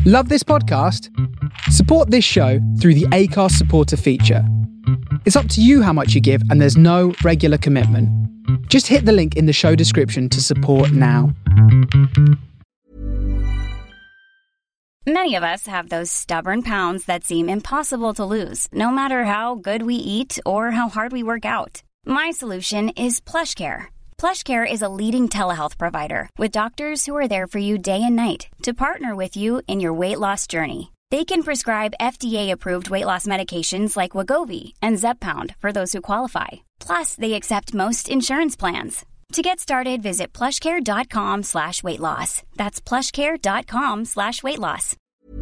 Love this podcast? Support this show through the Acast supporter feature. It's up to you how much you give, and there's no regular commitment. Just hit the link in the show description to support now. Many of us have those stubborn pounds that seem impossible to lose, no matter how good we eat or how hard we work out. My solution is PlushCare. PlushCare is a leading telehealth provider with doctors who are there for you day and night to partner with you in your weight loss journey. They can prescribe FDA-approved weight loss medications like Wegovy and Zepbound for those who qualify. Plus, they accept most insurance plans. To get started, visit plushcare.com/weightloss. That's plushcare.com/weightloss.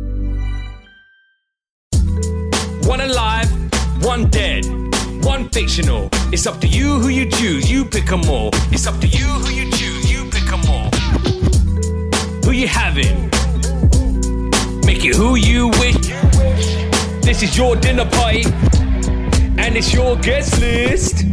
One alive, one dead, one fictional. It's up to you who you choose, you pick 'em all. It's up to you who you choose, you pick 'em all. Who you having? Make it who you wish. This is your dinner party, and it's your guest list.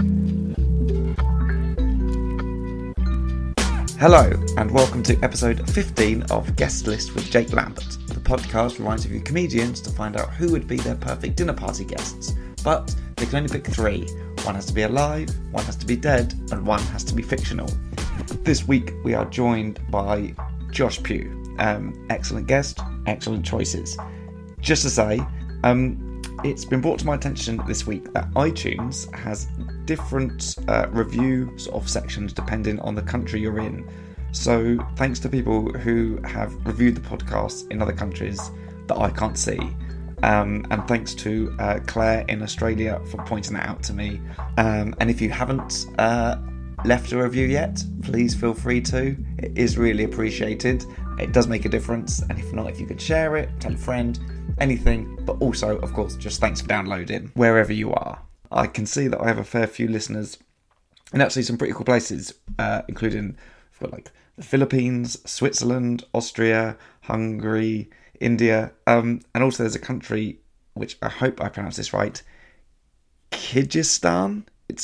Hello, and welcome to episode 15 of Guest List with Jake Lambert. The podcast reminds you comedians to find out who would be their perfect dinner party guests. But they can only pick 3. One has to be alive, one has to be dead, and one has to be fictional. This week we are joined by Josh Pugh. Excellent guest, excellent choices. Just to say, it's been brought to my attention this week that iTunes has different review sort of sections depending on the country you're in. So thanks to people who have reviewed the podcast in other countries that I can't see. And thanks to Claire in Australia for pointing that out to me. And if you haven't left a review yet, please feel free to. It is really appreciated. It does make a difference. And if not, if you could share it, tell a friend, anything. But also, of course, just thanks for downloading wherever you are. I can see that I have a fair few listeners in actually some pretty cool places, including like the Philippines, Switzerland, Austria, Hungary, India, and also there's a country which I hope I pronounce this right, Kyrgyzstan. It's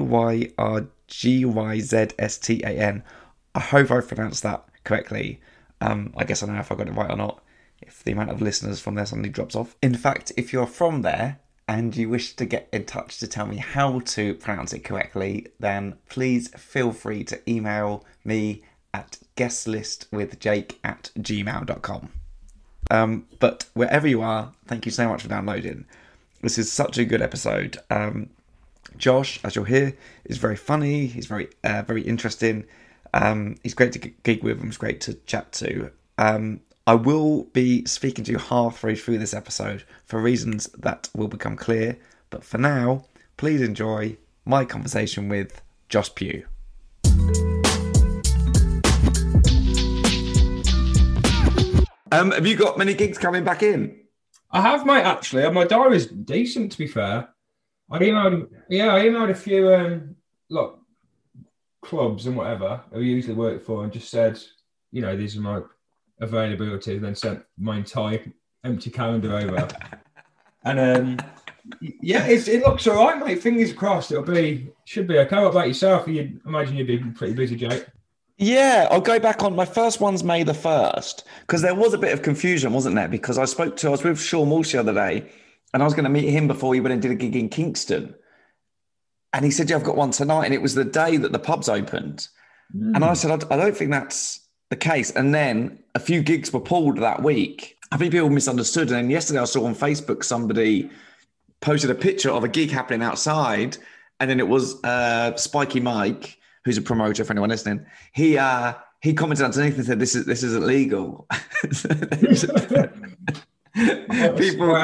Kyrgyzstan. I hope I pronounced that correctly. I guess I don't know if I got it right or not, if the amount of listeners from there suddenly drops off. In fact, if you're from there and you wish to get in touch to tell me how to pronounce it correctly, then please feel free to email me at guestlistwithjake@gmail.com. But wherever you are, thank you so much for downloading. This is such a good episode. Josh, as you'll hear, is very funny. He's very interesting. He's great to gig with. He's great to chat to. I will be speaking to you halfway through this episode for reasons that will become clear. But for now, please enjoy my conversation with Josh Pugh. Have you got many gigs coming back in? I have, mate, actually. My diary's decent, to be fair. I emailed a few clubs and whatever who I usually work for and just said, these are my availability, and then sent my entire empty calendar over. And it looks all right, mate. Fingers crossed should be okay. What about yourself? I imagine you'd be pretty busy, Jake. Yeah, I'll go back on. My first one's May the 1st, because there was a bit of confusion, wasn't there? Because I was with Sean Walsh the other day, and I was going to meet him before he went and did a gig in Kingston. And he said, yeah, I've got one tonight. And it was the day that the pubs opened. And I said, I don't think that's the case. And then a few gigs were pulled that week. I think people misunderstood. And then yesterday I saw on Facebook somebody posted a picture of a gig happening outside. And then it was Spiky Mike, who's a promoter for anyone listening. He commented underneath and said, this isn't legal. People.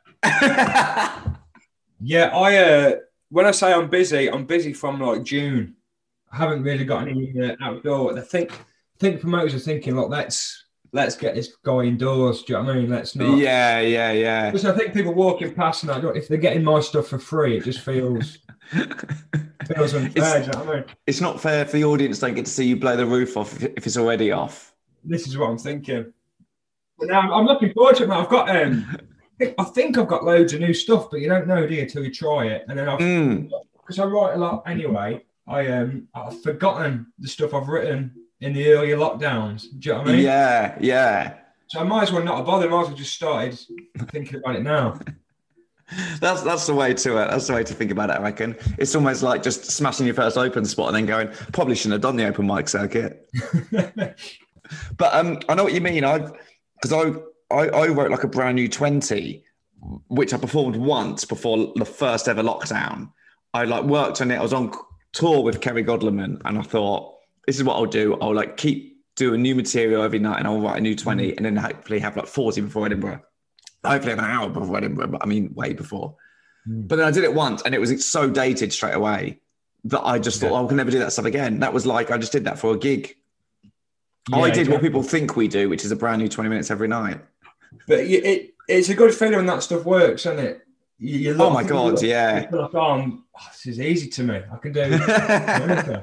Yeah, when I say I'm busy from like June. I haven't really got any outdoor. I think promoters are thinking, look, let's get this guy indoors. Do you know what I mean? Let's not. Yeah. Because I think people walking past and if they're getting my stuff for free, it just feels unfair. Do you know what I mean? It's not fair for the audience. Don't get to see you blow the roof off if it's already off. This is what I'm thinking. But now I'm looking forward to it, man. I've got I think I've got loads of new stuff, but you don't know, do you, until you try it. And then because I write a lot anyway, I've forgotten the stuff I've written in the earlier lockdowns. Do you know what I mean? Yeah. So I might as well not have bothered. I might as well just started thinking about it now. That's the way to it. That's the way to think about it, I reckon. It's almost like just smashing your first open spot and then going, probably shouldn't have done the open mic circuit. But I know what you mean. Because I wrote like a brand new 20, which I performed once before the first ever lockdown. I like worked on it. I was on tour with Kerry Godleman, and I thought, this is what I'll do. I'll like do a new material every night, and I'll write a new 20, and then hopefully have like 40 before Edinburgh. Hopefully have an hour before Edinburgh, but I mean way before. But then I did it once, and it was so dated straight away that I just thought, I can never do that stuff again. That was like, I just did that for a gig. Yeah, I did what people think we do, which is a brand new 20 minutes every night. But it's a good feeling when that stuff works, isn't it? Oh my God, yeah. You feel like, this is easy to me. I can do anything.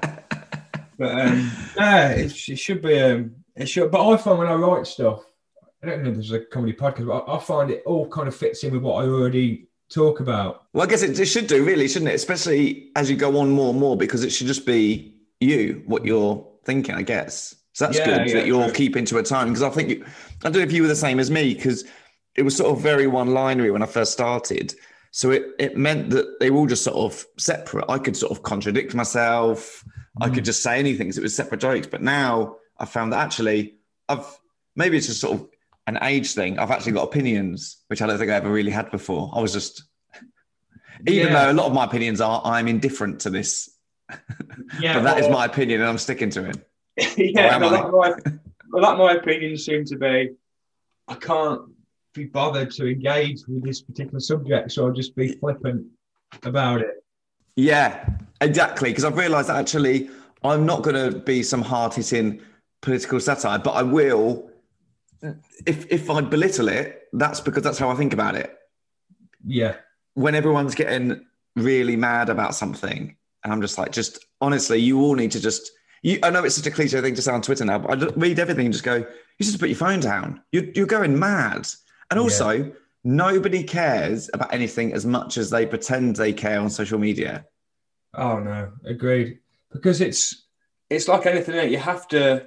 But it should be. It should. But I find when I write stuff, I don't know if there's a comedy podcast, but I find it all kind of fits in with what I already talk about. Well, I guess it should do, really, shouldn't it? Especially as you go on more and more, because it should just be you, what you're thinking, I guess. So that's good that you're keeping to a time. Because I don't know if you were the same as me, because it was sort of very one-linery when I first started. So it meant that they were all just sort of separate. I could sort of contradict myself. I could just say anything because it was separate jokes. But now I found that actually maybe it's just sort of an age thing. I've actually got opinions, which I don't think I ever really had before. I was just, even though a lot of my opinions are, I'm indifferent to this. But that is my opinion and I'm sticking to it. My opinions seem to be, I can't be bothered to engage with this particular subject, so I'll just be flippant about it. Yeah, exactly. Because I've realised that actually I'm not going to be some hard-hitting political satire, but I will, if I belittle it, that's because that's how I think about it. Yeah. When everyone's getting really mad about something, and I'm just like, just honestly, you all need to just, I know it's such a cliche thing to say on Twitter now, but I read everything and just go, you just put your phone down. You're going mad. And also, nobody cares about anything as much as they pretend they care on social media. Oh, no, agreed. Because it's like anything, you have to,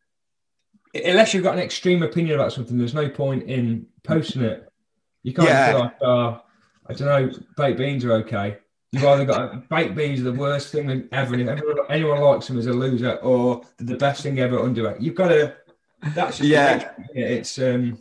unless you've got an extreme opinion about something, there's no point in posting it. You can't be like, I don't know, baked beans are okay. You've either got baked beans are the worst thing ever, and if anyone likes them as a loser, or they're the best thing ever under it. You've got to, that's just it's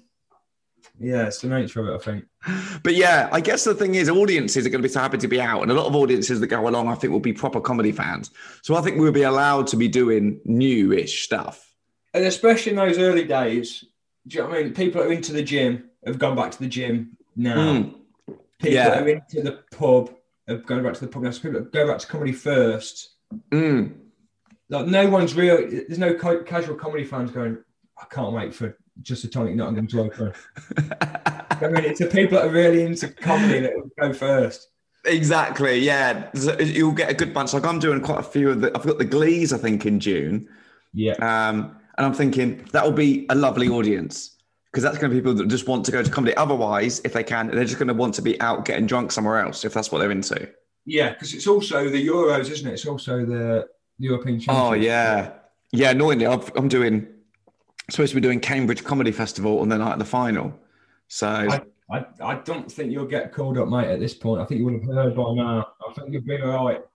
the nature of it, I think. But yeah, I guess the thing is, audiences are going to be so happy to be out, and a lot of audiences that go along, I think, will be proper comedy fans. So I think we'll be allowed to be doing new-ish stuff. And especially in those early days, do you know what I mean? People that are into the gym have gone back to the gym now. People that are into the pub have gone back to the pub now. So people that go back to comedy first. Like no one's there's no casual comedy fans going, I can't wait for Just a Tonic Nottingham to open. I mean, it's the people that are really into comedy that will go first. Exactly, yeah. So you'll get a good bunch. Like I'm doing quite a few of I've got the Glees, I think, in June. Yeah. And I'm thinking that will be a lovely audience because that's going to be people that just want to go to comedy. Otherwise, if they can, they're just going to want to be out getting drunk somewhere else if that's what they're into. Yeah, because it's also the Euros, isn't it? It's also the European Championship. Oh, yeah. Yeah, annoyingly, I'm supposed to be doing Cambridge Comedy Festival on the night of the final. So I don't think you'll get called up, mate, at this point. I think you would have heard by now. I think you've been all right.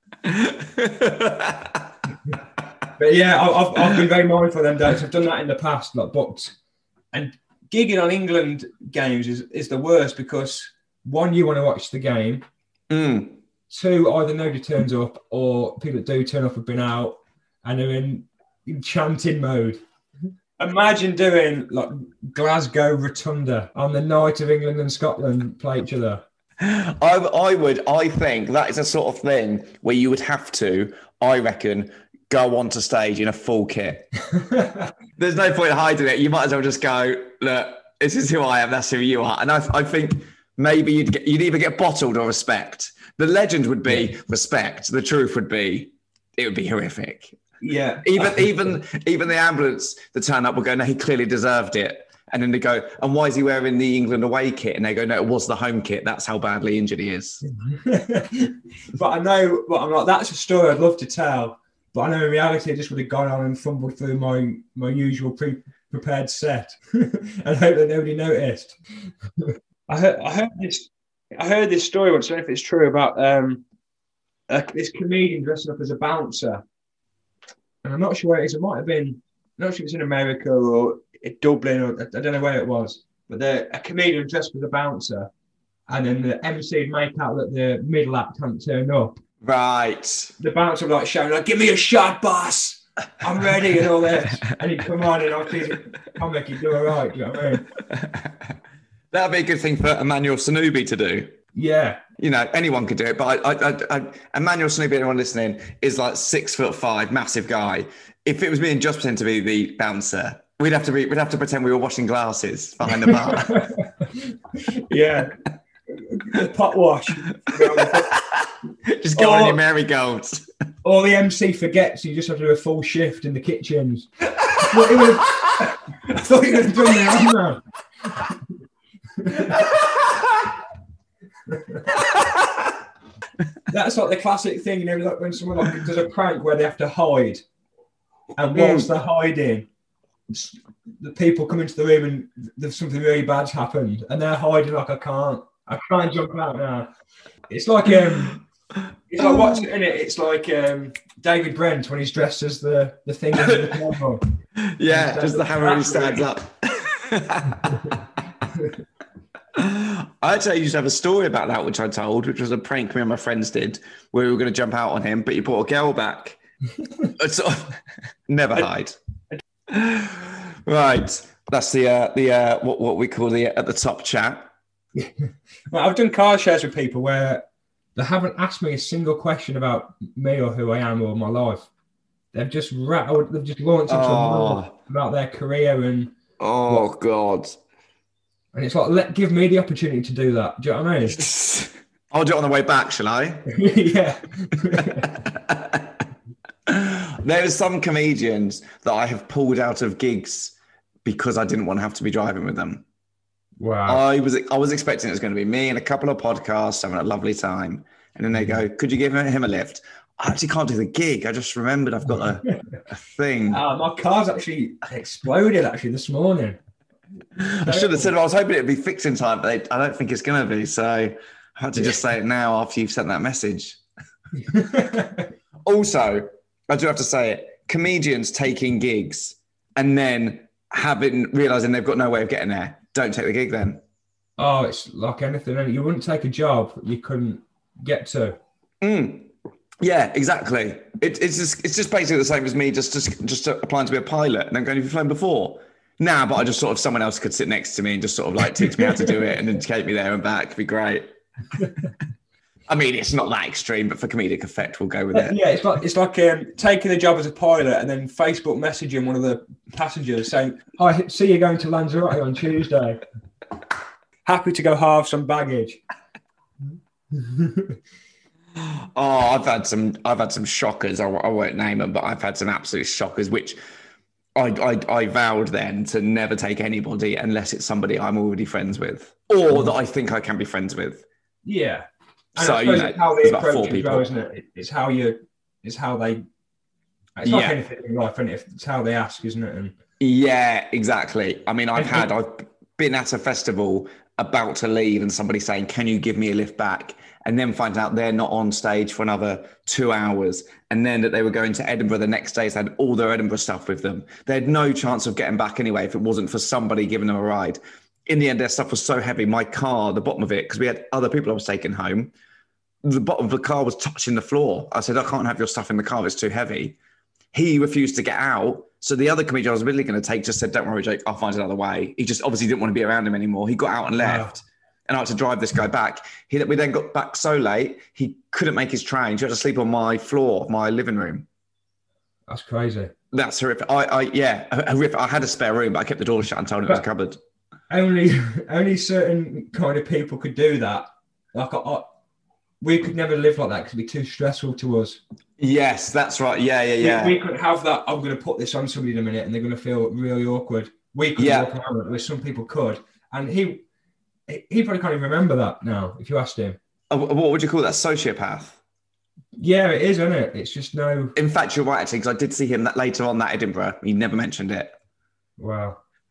But yeah, I've been very mindful of them dates. I've done that in the past, like booked. And gigging on England games is the worst because one, you want to watch the game. Two, either nobody turns up or people that do turn up have been out and are in chanting mode. Imagine doing like Glasgow Rotunda on the night of England and Scotland play each other. I think that is a sort of thing where you would have to, I reckon, go onto stage in a full kit. There's no point in hiding it. You might as well just go, look, this is who I am, that's who you are. And I think maybe you'd either get bottled or respect. The legend would be respect. The truth would be, it would be horrific. Yeah. Even the ambulance that turn up will go, no, he clearly deserved it. And then they go, and why is he wearing the England away kit? And they go, no, it was the home kit. That's how badly injured he is. But I know, I'm like, that's a story I'd love to tell. But I know in reality, I just would have gone on and fumbled through my usual prepared set and hope that nobody noticed. I heard this story once. I don't know if it's true about this comedian dressing up as a bouncer, and I'm not sure where it is. It might have been. I'm not sure if it's in America or in Dublin, or I don't know where it was. But a comedian dressed as a bouncer, and then the MC would make out that the middle act hadn't turned up. Right. The bouncer would like shouting like, "Give me a shot, boss! I'm ready," and all this. And he'd come on, and obviously, comic, he'd do all right. Do you know what I mean? That'd be a good thing for Emmanuel Sanubi to do. Yeah. You know, anyone could do it, but Emmanuel Sanubi, anyone listening, is like 6'5", massive guy. If it was me and Just pretend to be the bouncer, we'd have to pretend we were washing glasses behind the bar. Yeah. The pot wash. Just go on your merry-go-rounds. Or the MC forgets, you just have to do a full shift in the kitchens. I thought you would have done the That's like the classic thing, you know, like when someone like does a prank where they have to hide, and whilst they're hiding, the people come into the room and there's something really bad's happened, and they're hiding like I can't jump out now. It's like what's in it? It's like David Brent when he's dressed as the thing in the camera. Yeah, just the hammer who stands up. I actually used to have a story about that, which I told, which was a prank me and my friends did, where we were going to jump out on him, but he brought a girl back. Sort of, never hide. Right, that's the what we call the at the top chat. Well, I've done car shares with people where they haven't asked me a single question about me or who I am or my life. They've just launched into about their career and God. And it's like, give me the opportunity to do that. Do you know what I mean? I'll do it on the way back, shall I? Yeah. There are some comedians that I have pulled out of gigs because I didn't want to have to be driving with them. Wow. I was expecting it was going to be me and a couple of podcasts having a lovely time. And then they go, could you give him a lift? I actually can't do the gig. I just remembered I've got a thing. My car's actually exploded this morning. I should have said I was hoping it'd be fixed in time, but I don't think it's going to be. So I had to just say it now after you've sent that message. Also, I do have to say it, comedians taking gigs and then realising they've got no way of getting there. Don't take the gig then. Oh, it's like anything. You wouldn't take a job you couldn't get to. Yeah, exactly. It's just basically the same as me just applying to be a pilot and then going, have you flown before? Nah, but I just sort of someone else could sit next to me and just sort of like teach me how to do it and then take me there and back. It'd be great. I mean, it's not that extreme, but for comedic effect, we'll go with it. Yeah, it's like taking a job as a pilot and then Facebook messaging one of the passengers saying, "Hi, see you going to Lanzarote on Tuesday. Happy to go halve some baggage." I've had some shockers. I won't name them, but I've had some absolute shockers, which I vowed then to never take anybody unless it's somebody I'm already friends with or that I think I can be friends with. Yeah. And so it's how they about 4 people, well, isn't it? It's how they. It's like anything in life, isn't it? It's how they ask, isn't it? And yeah, exactly. I mean, I've been at a festival about to leave and somebody saying, "Can you give me a lift back?" And then find out they're not on stage for another 2 hours. And then that they were going to Edinburgh the next day, so they had all their Edinburgh stuff with them. They had no chance of getting back anyway if it wasn't for somebody giving them a ride. In the end, their stuff was so heavy. My car, the bottom of it, because we had other people I was taking home, the bottom of the car was touching the floor. I said, I can't have your stuff in the car. It's too heavy. He refused to get out. So the other comedian I was really going to take just said, don't worry, Jake, I'll find another way. He just obviously didn't want to be around him anymore. He got out and left. Wow. And I had to drive this guy back. We then got back so late, he couldn't make his train. He had to sleep on my floor of my living room. That's crazy. That's horrific. Horrific. I had a spare room, but I kept the door shut and told him it was covered. Only certain kind of people could do that. Like we could never live like that because it'd be too stressful to us. Yes, that's right. Yeah. We couldn't have that. I'm going to put this on somebody in a minute, and they're going to feel really awkward. We could walk around it, where some people could, and he probably can't even remember that now. If you asked him, what would you call that? Sociopath. Yeah, it is, isn't it? It's just no. In fact, you're right actually, because I did see him later on that Edinburgh. He never mentioned it. Wow.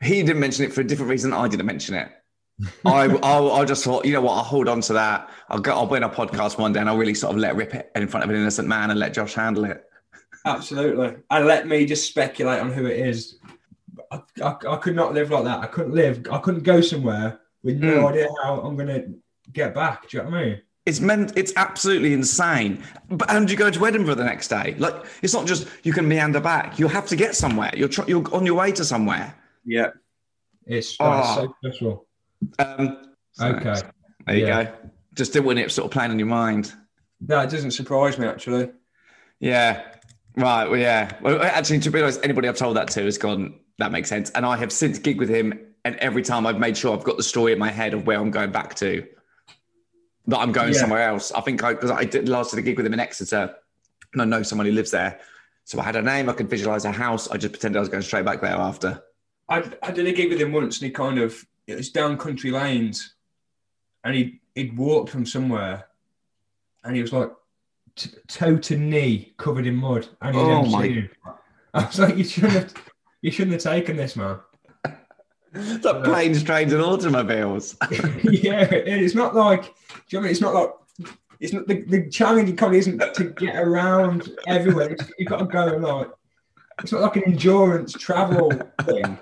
He didn't mention it for a different reason. I didn't mention it. I just thought, you know what? I'll hold on to that. I'll be in a podcast one day and I'll really sort of let rip it in front of an innocent man and let Josh handle it. Absolutely. And let me just speculate on who it is. I could not live like that. I couldn't go somewhere with no idea how I'm going to get back. Do you know what I mean? It's absolutely insane. And you go to Edinburgh the next day. Like, it's not just you can meander back. You have to get somewhere. You're on your way to somewhere. Yeah. It's so special. Okay. There you go. Just didn't want it sort of playing on your mind. That doesn't surprise me, actually. Yeah. Right. Well, yeah. Well, actually, to be honest, anybody I've told that to has gone, that makes sense. And I have since gigged with him, and every time I've made sure I've got the story in my head of where I'm going back to, that I'm going somewhere else. I think because I did a gig with him in Exeter, and I know someone who lives there. So I had a name, I could visualize a house. I just pretended I was going straight back there after. I did a gig with him once, and it was down country lanes, and he'd walked from somewhere, and he was like toe to knee covered in mud. And I was like, you shouldn't have taken this, man. It's like planes, trains, and automobiles. Yeah, it's not like. Do you know what I mean? It's not like. It's not the challenge. Probably isn't to get around everywhere. You've got to go like. It's not like an endurance travel thing.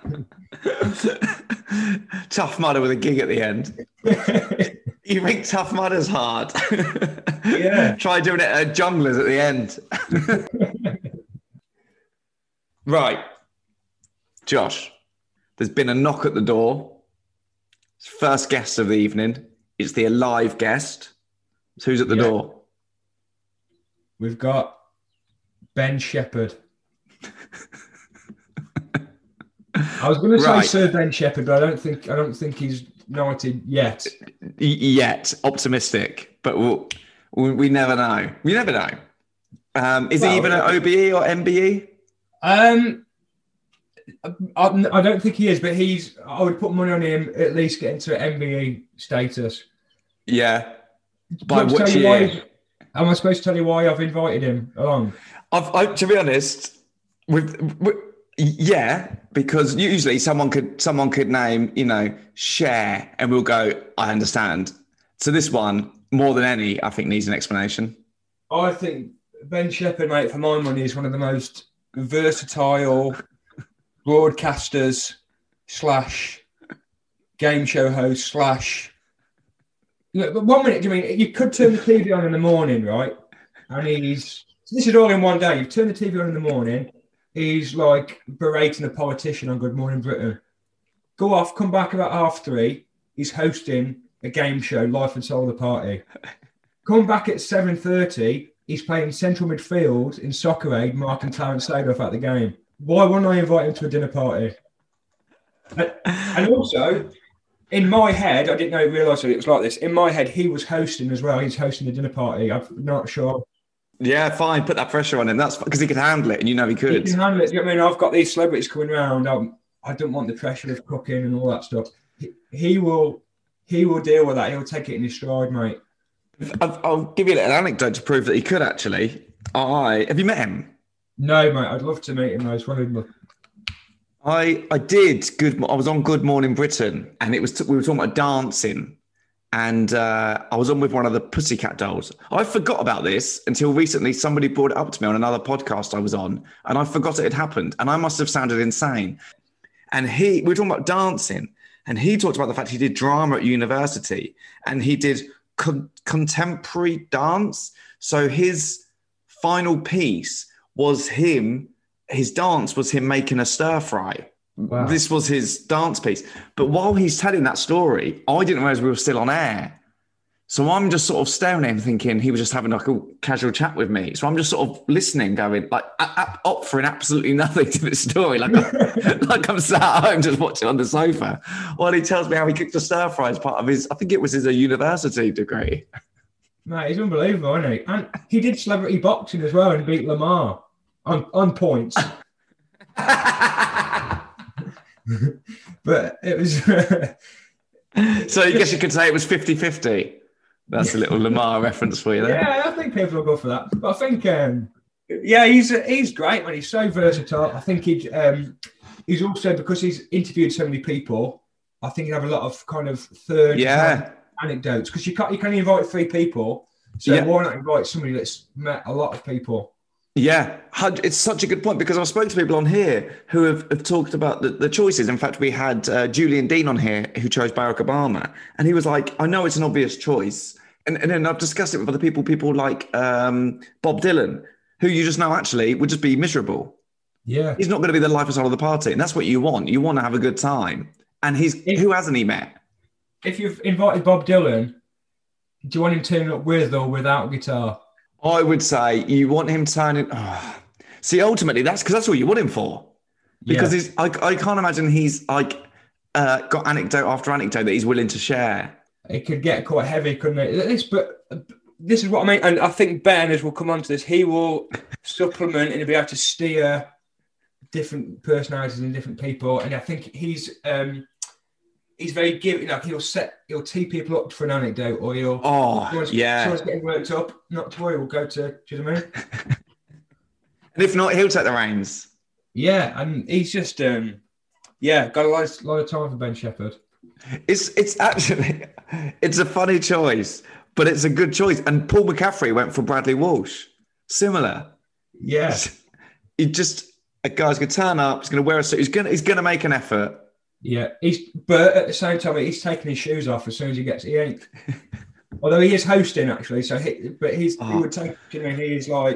Tough Mudder with a gig at the end. You think Tough Mudder's hard? Yeah. Try doing it at Junglers at the end. Right. Josh, there's been a knock at the door. First guest of the evening. It's the alive guest. So who's at the door? We've got Ben Shepherd. I was going to say Sir Ben Shepherd, but I don't think he's knighted yet. Yet, optimistic, but we never know. We never know. Is he even an OBE or MBE? I don't think he is, but I would put money on him at least getting to MBE status. Yeah. By which year? Am I supposed to tell you why I've invited him along? To be honest, because usually someone could name, Cher, and we'll go, I understand. So this one, more than any, I think needs an explanation. I think Ben Shepherd, mate, for my money, is one of the most versatile broadcasters / game show host / but 1 minute, you could turn the TV on in the morning, right? And this is all in one day. You turn the TV on in the morning, he's like berating a politician on Good Morning Britain. Go off, come back about 3:30. He's hosting a game show, Life and Soul of the Party. Come back at 7:30. He's playing central midfield in Soccer Aid, marking Clarence Seedorf at the game. Why wouldn't I invite him to a dinner party? And also, in my head, I didn't realise it was like this. In my head, he was hosting as well. He's hosting a dinner party. I'm not sure. Yeah, fine. Put that pressure on him. That's because he could handle it, and he could. He can handle it. You know what I mean? I've got these celebrities coming around. I don't want the pressure of cooking and all that stuff. He will deal with that. He'll take it in his stride, mate. I'll give you a little anecdote to prove that he could actually. Have you met him? No, mate. I'd love to meet him. I was wondering. I did. I was on Good Morning Britain, and we were talking about dancing, and I was on with one of the Pussycat Dolls. I forgot about this until recently. Somebody brought it up to me on another podcast I was on, and I forgot it had happened, and I must have sounded insane. And we were talking about dancing, and he talked about the fact he did drama at university, and he did contemporary dance. So his final piece was him. His dance was him making a stir fry. Wow. This was his dance piece. But while he's telling that story, I didn't realize we were still on air. So I'm just sort of staring at him thinking he was just having like a casual chat with me. So I'm just sort of listening, going like offering absolutely nothing to this story. Like I'm sat at home just watching on the sofa while he tells me how he cooked a stir fry as part of his, I think it was his university degree. Mate, he's unbelievable, isn't he? And he did celebrity boxing as well and beat Lamar. On points. But it was... So I guess you could say it was 50-50. That's a little Lamar reference for you there. Yeah, I think people will go for that. But I think, he's great, man. He's so versatile. I think he's also, because he's interviewed so many people, I think he'd have a lot of kind of third anecdotes, because you can only invite 3 people. So why not invite somebody that's met a lot of people? Yeah, it's such a good point, because I've spoken to people on here who have talked about the choices. In fact, we had Julian Dean on here who chose Barack Obama, and he was like, I know it's an obvious choice. And then I've discussed it with other people like Bob Dylan, who you just know actually would just be miserable. Yeah. He's not going to be the life and soul of the party. And that's what you want. You want to have a good time. And who hasn't he met? If you've invited Bob Dylan, do you want him turning up with or without guitar? I would say you want him turning. See, ultimately, that's because that's what you want him for. Because I can't imagine he's like got anecdote after anecdote that he's willing to share. It could get quite heavy, couldn't it? But this is what I mean. And I think Ben, as we'll come on to this, he will supplement and he'll be able to steer different personalities and different people. And I think he's very giving. Like he'll tee people up for an anecdote, or someone's getting worked up. Not to worry, we'll go to. Do you know what I mean? And if not, he'll take the reins. Yeah, and he's just got a lot of time for Ben Shepherd. It's actually it's a funny choice, but it's a good choice. And Paul McCaffrey went for Bradley Walsh. Similar. Yeah. A guy's gonna turn up. He's gonna wear a suit. He's gonna make an effort. Yeah, but at the same time, he's taking his shoes off as soon as he gets. He ain't. Although he is hosting actually, so he would take. You know, he is like.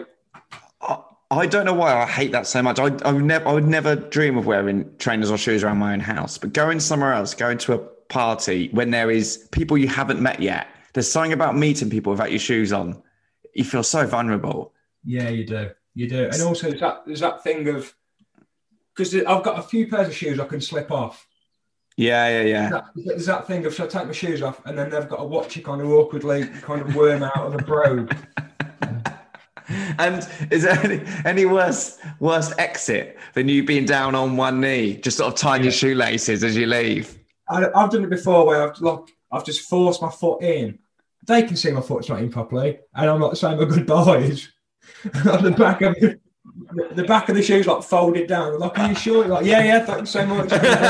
I don't know why I hate that so much. I would never dream of wearing trainers or shoes around my own house. But going somewhere else, going to a party when there is people you haven't met yet, there's something about meeting people without your shoes on. You feel so vulnerable. Yeah, you do. And also there's that thing of, because I've got a few pairs of shoes I can slip off. Yeah. There's that thing of, should I take my shoes off? And then they've got to watch you kind of awkwardly kind of worm out of the brogue. And is there any worse exit than you being down on one knee, just sort of tying your shoelaces as you leave? I've done it before where I've just forced my foot in. They can see my foot's not in properly, and I'm not saying my goodbyes. On the back of the shoes like folded down. I'm like, are you sure? Like, yeah, thanks so much.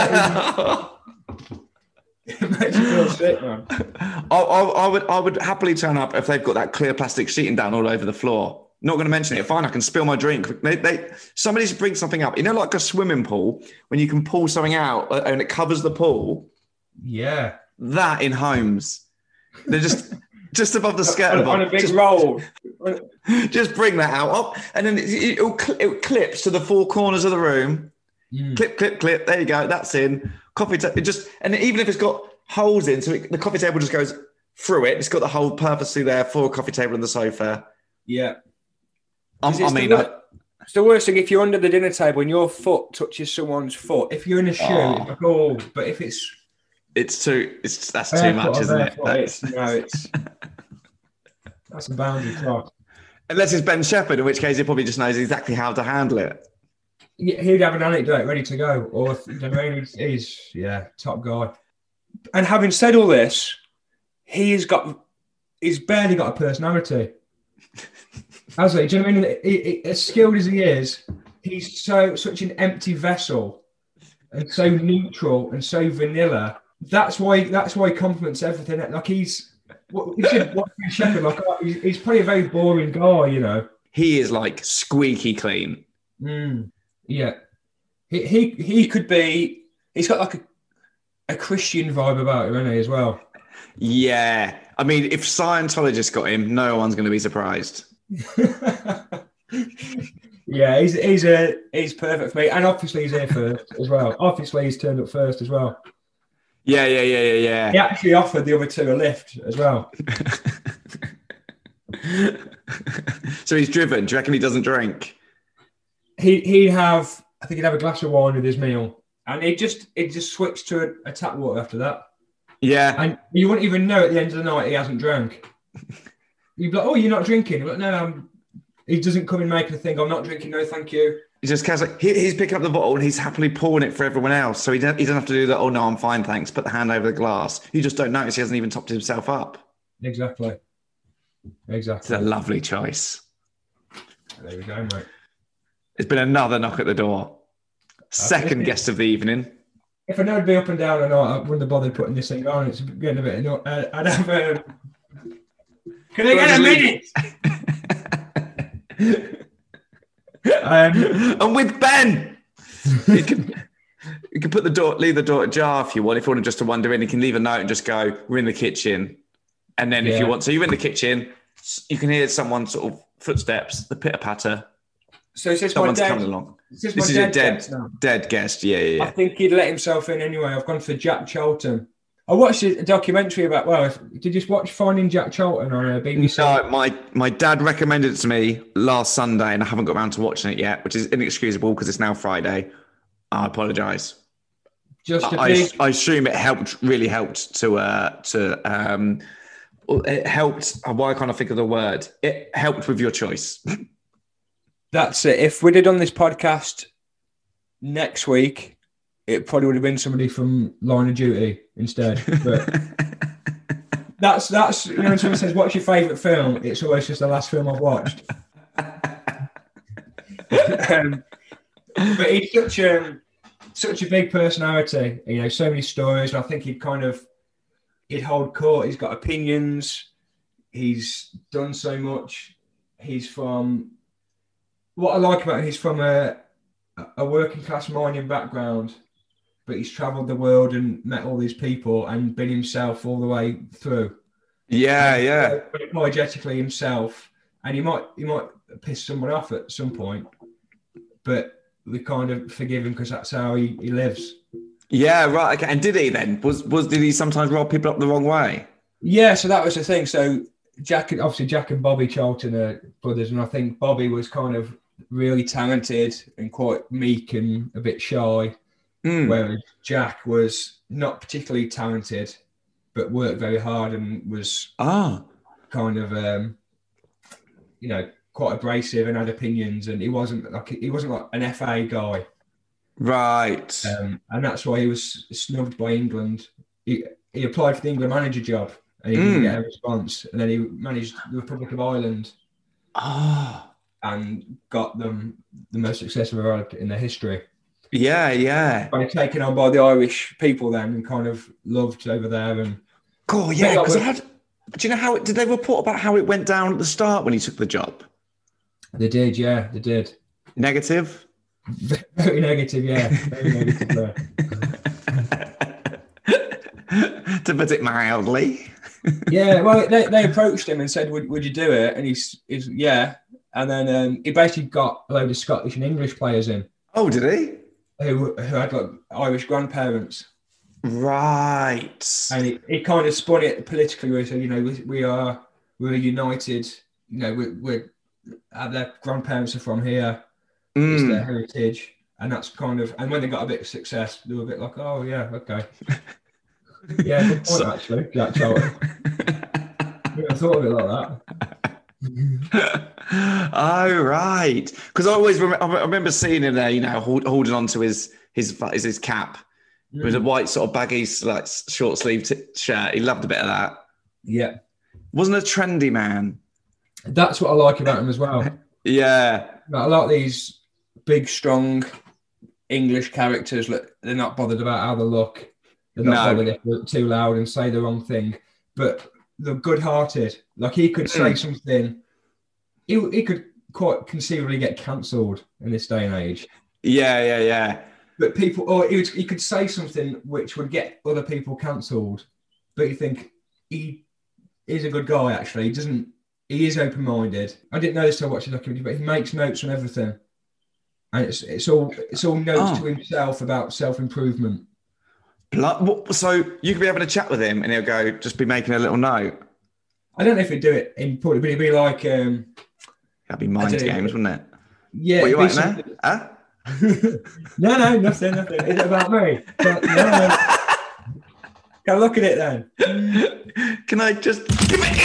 It makes you feel sick, man. I would happily turn up if they've got that clear plastic sheeting down all over the floor. Not going to mention it. Fine, I can spill my drink. Somebody should bring something up. You know, like a swimming pool when you can pull something out and it covers the pool. Yeah, that in homes, they're just above the skirt on a big roll. Just bring that out, and then it clips to the 4 corners of the room. Clip. There you go. That's in. Coffee table. And even if it's got holes in, so the coffee table just goes through it. It's got the hole purposely there for a coffee table and the sofa. Yeah. It's the worst thing if you're under the dinner table and your foot touches someone's foot. If you're in a shoe, it's like, oh, but if that's too much, isn't it? That's a boundary cross. Unless it's Ben Shepherd, in which case he probably just knows exactly how to handle it. Yeah, he'd have an anecdote ready to go. Or he's top guy. And having said all this, he's barely got a personality. Has he? Do you know what I mean? As skilled as he is, he's such an empty vessel and so neutral and so vanilla. That's why he compliments everything. Like he's Shepherd. Like he's probably a very boring guy, you know. He is like squeaky clean. Yeah, he could be. He's got like a Christian vibe about him, hasn't he, as well? Yeah, I mean, if Scientologists got him, no one's going to be surprised. Yeah, he's perfect for me, and obviously he's here first as well. Obviously, he's turned up first as well. Yeah. He actually offered the other 2 a lift as well. So he's driven. Do you reckon he doesn't drink? He'd have a glass of wine with his meal, and it just switched to a tap water after that. Yeah, and you wouldn't even know at the end of the night he hasn't drank. You'd be like, "Oh, you're not drinking?" But no, he doesn't come in making a thing. I'm not drinking. No, thank you. He just kind of like, he's picking up the bottle and he's happily pouring it for everyone else. So he doesn't have to do that. Oh no, I'm fine, thanks. Put the hand over the glass. You just don't notice he hasn't even topped himself up. Exactly. It's a lovely choice. There we go, mate. It's been another knock at the door. Second guest of the evening. If I know it'd be up and down or not, I wouldn't have bothered putting this thing on. It's getting a bit annoying. I'd have. Can I get a minute? And with Ben, you can leave the door ajar if you want. If you want just to wander in, you can leave a note and just go, "We're in the kitchen." And then if you want, so you're in the kitchen, you can hear someone sort of footsteps, the pitter patter. So is this someone's my dead? coming along. This is a dead guest. Yeah. I think he'd let himself in anyway. I've gone for Jack Charlton. I watched a documentary about. Well, did you watch Finding Jack Charlton on BBC? No, my dad recommended it to me last Sunday, and I haven't got around to watching it yet, which is inexcusable because it's now Friday. I apologise. I assume it really helped to it helped. Why can't I think of the word? It helped with your choice. That's it. If we'd have done this podcast next week, it probably would have been somebody from Line of Duty instead. But that's when someone says, "What's your favourite film?" It's always just the last film I've watched. But he's such a big personality. So many stories. And I think he'd hold court. He's got opinions. He's done so much. What I like about him, he's from a working class mining background, but he's travelled the world and met all these people and been himself all the way through. Yeah. Apologetically himself, and he might piss someone off at some point, but we kind of forgive him because that's how he lives. Yeah, right. Okay. And did he then? Did he sometimes rob people up the wrong way? Yeah. So that was the thing. So Jack and Bobby Charlton are brothers, and I think Bobby was kind of really talented and quite meek and a bit shy, whereas Jack was not particularly talented, but worked very hard and was kind of quite abrasive and had opinions, and he wasn't like an FA guy, right? And that's why he was snubbed by England. He applied for the England manager job and he didn't get a response, and then he managed the Republic of Ireland. And got them the most successful in their history. Yeah. Kind of taken on by the Irish people then, and kind of loved over there. And cool, yeah. Do you know how? Did they report about how it went down at the start when he took the job? They did, yeah. They did. Negative. Very negative, yeah. Very negative. To put it mildly. Yeah. Well, they approached him and said, "Would you do it?" And he's yeah. And then he basically got a load of Scottish and English players in. Oh, did he? Who had like Irish grandparents. Right. And he kind of spun it politically where he said, we're united. Their grandparents are from here. It's their heritage. And that's kind of, and when they got a bit of success, they were a bit like, oh yeah, okay. Yeah, good point actually, Jack Charlton. I thought of it like that. Oh right, because I always I remember seeing him there, holding on to his cap with a white sort of baggy, like short sleeve shirt. He loved a bit of that. Yeah, wasn't a trendy man. That's what I like about him as well. Yeah, I like these big, strong English characters. They're not bothered about how they look. They're not bothered if they're too loud and say the wrong thing, but they're good-hearted. Like he could say something. He could quite conceivably get cancelled in this day and age. Yeah. But he could say something which would get other people cancelled. But you think he is a good guy. Actually, he is open-minded. I didn't know this till I watched the documentary, but he makes notes on everything, and it's all notes to himself about self-improvement. So you could be having a chat with him, and he'll go, just be making a little note. I don't know if he'd do it in public, but it'd be like that'd be mind games, wouldn't it? Yeah. What are you writing there? Huh? No, nothing. Is it about me? No. Go look at it then. Can I just give it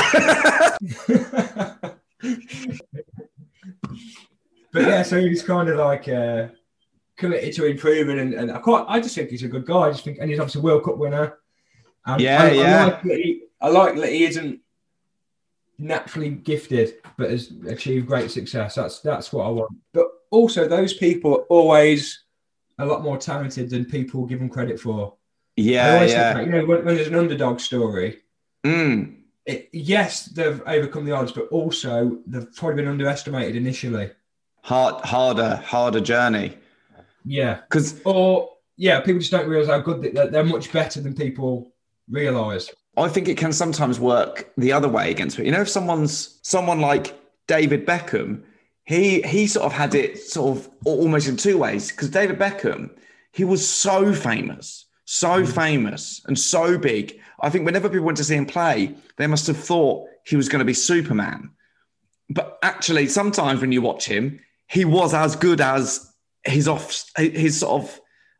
here? But yeah, so he's kind of like committed to improving, and I just think he's a good guy. And he's obviously a World Cup winner. And I like that he isn't naturally gifted, but has achieved great success. That's what I want. But also, those people always a lot more talented than people give them credit for. I Yeah, always yeah. think that, when there's an underdog story, Mm. yes, they've overcome the odds, but also they've probably been underestimated initially. Harder journey. Yeah. Because People just don't realise how good they're much better than people realise. I think it can sometimes work the other way against it. If someone like David Beckham, he sort of had it sort of almost in two ways. Because David Beckham, he was so famous and so big. I think whenever people went to see him play, they must have thought he was going to be Superman. But actually, sometimes when you watch him, he was as good as his sort of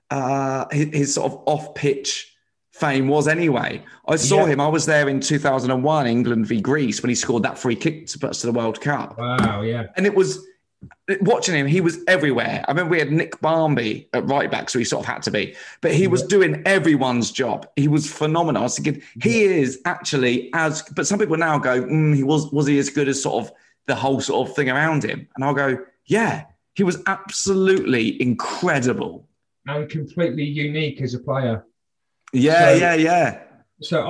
off-pitch fame was anyway. I saw him. I was there in 2001, England v Greece, when he scored that free kick to put us to the World Cup. Wow, yeah. And it was watching him. He was everywhere. I remember we had Nick Barmby at right back, so he sort of had to be, but he was doing everyone's job. He was phenomenal. I was thinking he is actually but some people now go, was he as good as sort of the whole sort of thing around him? And I'll go, yeah, he was absolutely incredible. And completely unique as a player. Yeah. So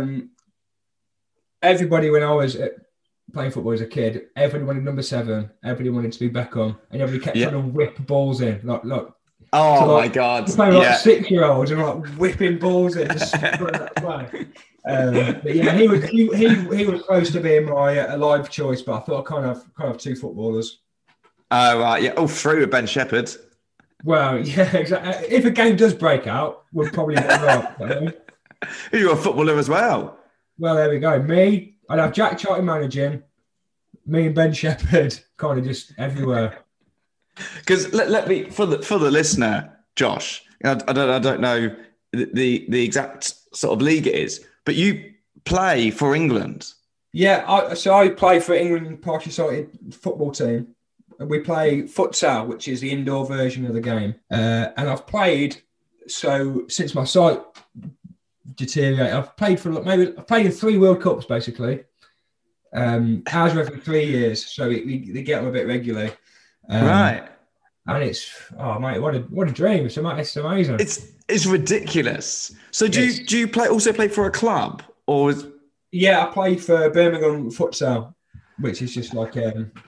everybody, when I was playing football as a kid, everybody wanted number 7. Everybody wanted to be Beckham, and everybody kept trying to whip balls in. Look. Oh my God! Playing like 6-year-olds and like whipping balls in. Just but yeah, he was close to being my live choice, but I thought I kind of two footballers. Oh right, yeah. Oh, through with Ben Shepherd. Well, yeah, exactly. If a game does break out, we'll probably get right. You're a footballer as well. Well, there we go. I'd have Jack Charlton managing. Me and Ben Shepherd kind of just everywhere. Because let me for the listener, Josh. I don't know the exact sort of league it is, but you play for England. Yeah, I play for England Park-Sited football team. We play futsal, which is the indoor version of the game. And I've played, so since my sight deteriorated, I've played in 3 World Cups, basically. Ours are every 3 years, so they get them a bit regularly. Right. And it's, oh mate, what a dream. It's amazing. It's ridiculous. So do you also play for a club? Or Yeah, I played for Birmingham Futsal, which is just like...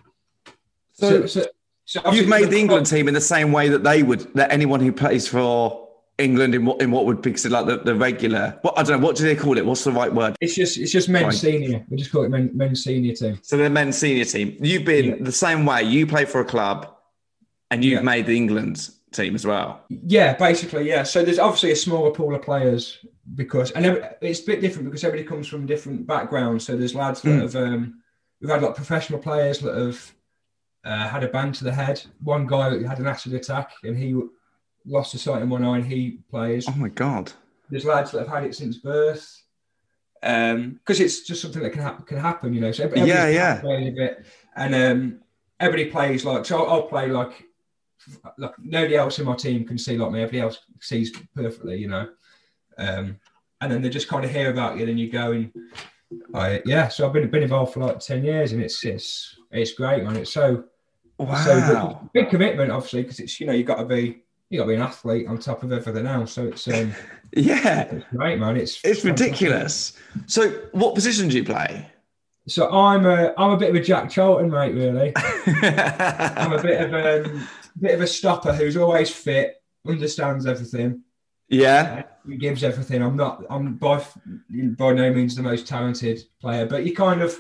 So you've made the England team in the same way that anyone who plays for England in what would be considered like the regular. I don't know, what do they call it? What's the right word? It's just men's senior. We just call it men's senior team. So the men's senior team. You've been the same way. You play for a club, and you've made the England team as well. Yeah, basically, yeah. So there's obviously a smaller pool of players it's a bit different because everybody comes from different backgrounds. So there's lads that have we've had like professional players that have. Had a bang to the head. One guy had an acid attack and he lost his sight in one eye and he plays. Oh my God. There's lads that have had it since birth. Because it's just something that can happen, So plays a bit. And everybody plays so I'll play like nobody else in my team can see like me. Everybody else sees perfectly, And then they just kind of hear about you, then you go and so I've been involved for like 10 years and it's great, man. It's so big commitment, obviously, because it's you got to be an athlete on top of everything else. So it's it's great, man. It's ridiculous. So what position do you play? So I'm a bit of a Jack Charlton, mate. Really, I'm a bit of a stopper who's always fit, understands everything. Yeah, he gives everything. I'm by no means the most talented player, but you kind of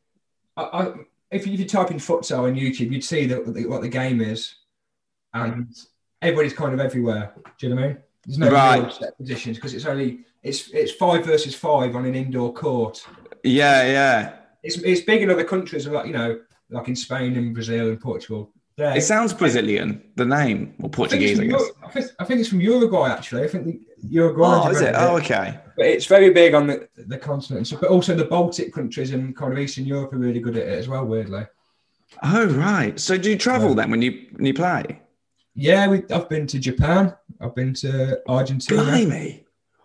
if you type in futsal on YouTube, you'd see what the game is, and everybody's kind of everywhere. Do you know what I mean? There's no real set positions because it's 5 versus 5 on an indoor court. Yeah. It's big in other countries, like like in Spain and Brazil and Portugal. It sounds Brazilian, the name, or Portuguese, I guess. I think it's from Uruguay, actually. I think the Uruguay. Oh, is it? Oh, okay. But it's very big on the continent. But also the Baltic countries and kind of Eastern Europe are really good at it as well, weirdly. Oh, right. So do you travel then when you play? Yeah, I've been to Japan. I've been to Argentina. Blimey.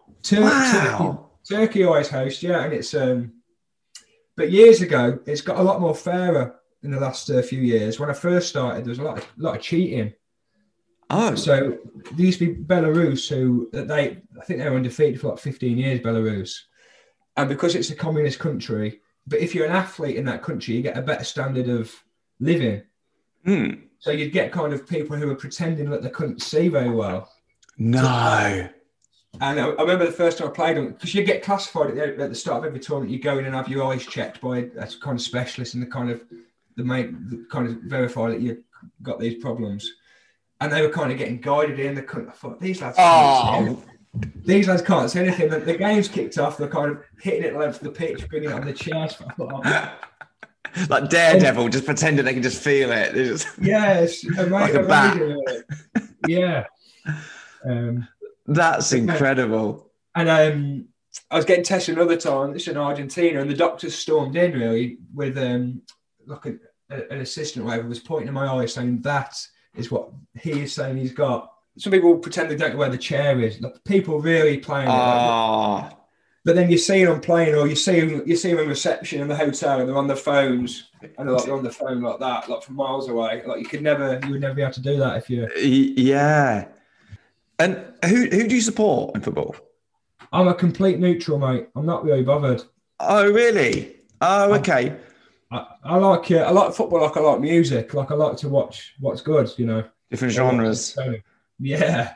Turkey always hosts, yeah. And it's... But years ago, it's got a lot more fairer in the last few years. When I first started, there was a lot of cheating. Oh, So there used to be Belarus, I think they were undefeated for like 15 years, Belarus. And because it's a communist country, but if you're an athlete in that country, you get a better standard of living. So you'd get kind of people who are pretending that they couldn't see very well. no. And I remember the first time I played them, because you get classified at the start of every tournament, you go in and have your eyes checked by a kind of specialist, and the kind of verify that you've got these problems. And they were kind of getting guided in. I thought, these lads can't see anything. The game's kicked off. They're kind of hitting it length of the pitch, bringing it on the chest. I thought, like Daredevil, just pretending they can just feel it. Yes, like a bat. Yeah. That's incredible. And I was getting tested another time. This is in Argentina, and the doctors stormed in really with like an assistant or whatever was pointing in my eye saying that is what he is saying he's got. Some people pretend they don't know where the chair is. Like, people really playing it. But then you see them playing, or you see them in reception in the hotel, and they're on their phones, and they're on the phone like that, like from miles away. Like you would never be able to do that if you. Yeah. And who do you support in football? I'm a complete neutral, mate. I'm not really bothered. Oh, really? Oh, okay. I like football, like I like music, like I like to watch what's good, you know. Different genres. Yeah.